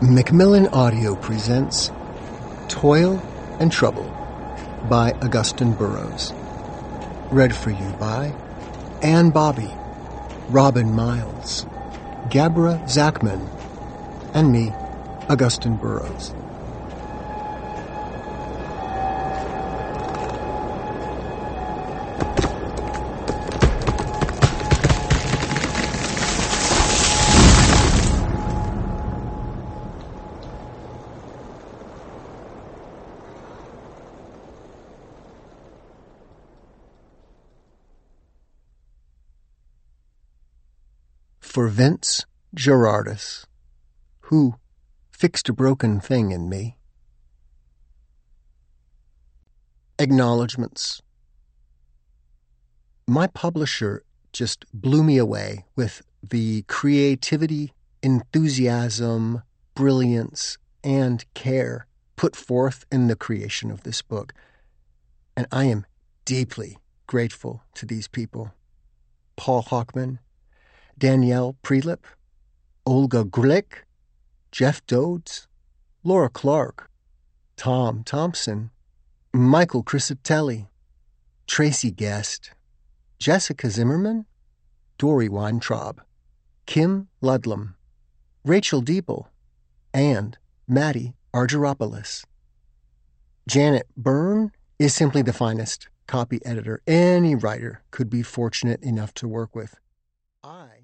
Macmillan Audio presents Toil and Trouble by Augustine Burroughs. Read for you by Anne Bobby, Robin Miles, Gabra Zachman, and me, Augustine Burroughs. For Vince Gerardus, who fixed a broken thing in me. Acknowledgements. My publisher just blew me away with the creativity, enthusiasm, brilliance, and care put forth in the creation of this book. And I am deeply grateful to these people. Paul Hockman, Danielle Prelip, Olga Grulik, Jeff Dodds, Laura Clark, Tom Thompson, Michael Crisatelli, Tracy Guest, Jessica Zimmerman, Dory Weintraub, Kim Ludlam, Rachel Diepel, and Maddie Argyropoulos. Janet Byrne is simply the finest copy editor any writer could be fortunate enough to work with. I